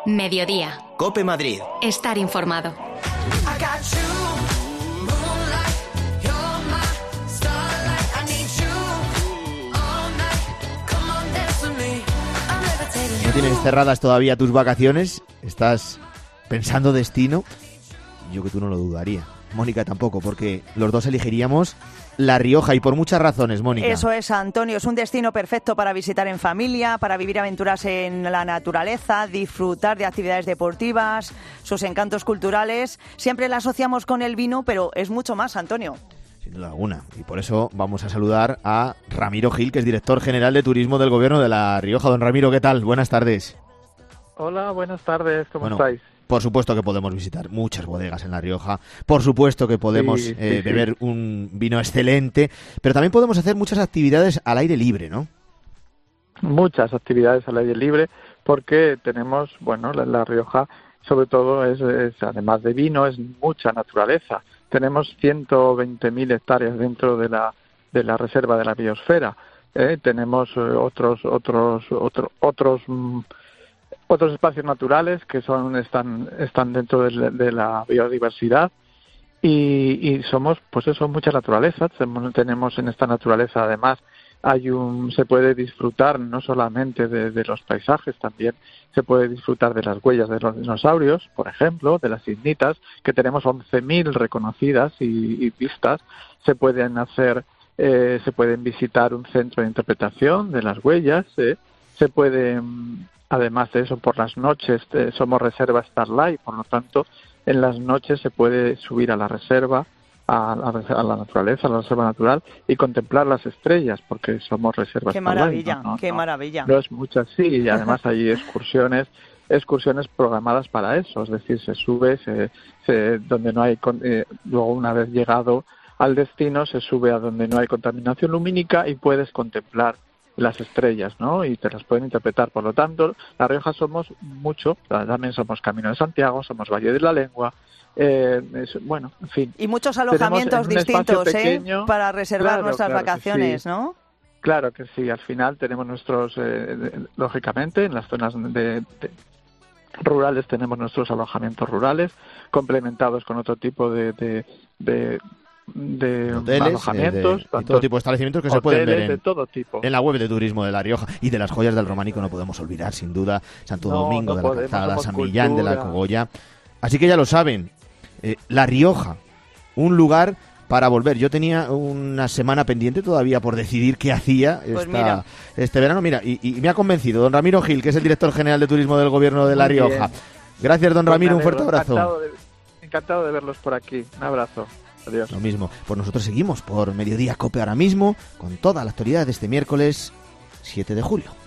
Mediodía. COPE Madrid. Estar informado. ¿No tienes cerradas todavía tus vacaciones? ¿Estás pensando destino? Yo que tú no lo dudaría. Mónica tampoco, porque los dos elegiríamos La Rioja y por muchas razones, Mónica. Eso es, Antonio. Es un destino perfecto para visitar en familia, para vivir aventuras en la naturaleza, disfrutar de actividades deportivas, sus encantos culturales. Siempre la asociamos con el vino, pero es mucho más, Antonio. Sin duda alguna. Y por eso vamos a saludar a Ramiro Gil, que es director general de turismo del Gobierno de La Rioja. Don Ramiro, ¿qué tal? Buenas tardes. Hola, buenas tardes. ¿Cómo estáis? Por supuesto que podemos visitar muchas bodegas en La Rioja, por supuesto que podemos beber un vino excelente, pero también podemos hacer muchas actividades al aire libre, ¿no? Muchas actividades al aire libre, porque tenemos, La Rioja sobre todo es además de vino, es mucha naturaleza. Tenemos 120.000 hectáreas dentro de la reserva de la biosfera. Tenemos otros espacios naturales que están dentro de la biodiversidad y somos, pues eso, mucha naturaleza. Tenemos en esta naturaleza, además, se puede disfrutar no solamente de los paisajes, también se puede disfrutar de las huellas de los dinosaurios, por ejemplo, de las ignitas, que tenemos 11.000 reconocidas y vistas. Se pueden visitar un centro de interpretación de las huellas, se puede. Además de eso, por las noches somos reserva Starlight, por lo tanto, en las noches se puede subir a la reserva, a la naturaleza, a la reserva natural, y contemplar las estrellas, porque somos reserva ¡Qué Starlight. maravilla! ¡Qué maravilla! No es mucho así, y además hay excursiones programadas para eso, es decir, se sube, donde no hay, luego una vez llegado al destino, se sube a donde no hay contaminación lumínica y puedes contemplar las estrellas, ¿no? Y te las pueden interpretar. Por lo tanto, La Rioja somos mucho, también somos Camino de Santiago, somos Valle de la Lengua, en fin. Y muchos alojamientos distintos, pequeño, para reservar nuestras vacaciones, sí. ¿no? Claro que sí, al final tenemos nuestros, lógicamente, en las zonas rurales tenemos nuestros alojamientos rurales, complementados con otro tipo de hoteles, alojamientos, de todo tipo de establecimientos que hoteles, se pueden ver de todo tipo. En la web de turismo de La Rioja. Y de las joyas del románico no podemos olvidar, sin duda, Santo Domingo de la Calzada, San Millán de la Cogolla. Así que ya lo saben, La Rioja, un lugar para volver. Yo tenía una semana pendiente todavía por decidir qué hacía este verano. Mira, y me ha convencido don Ramiro Gil, que es el director general de turismo del Gobierno de La Rioja. Gracias, don Ramiro, un fuerte abrazo. Encantado de verlos por aquí. Un abrazo. Adiós. Lo mismo. Pues nosotros seguimos por Mediodía COPE ahora mismo con toda la actualidad de este miércoles 7 de julio.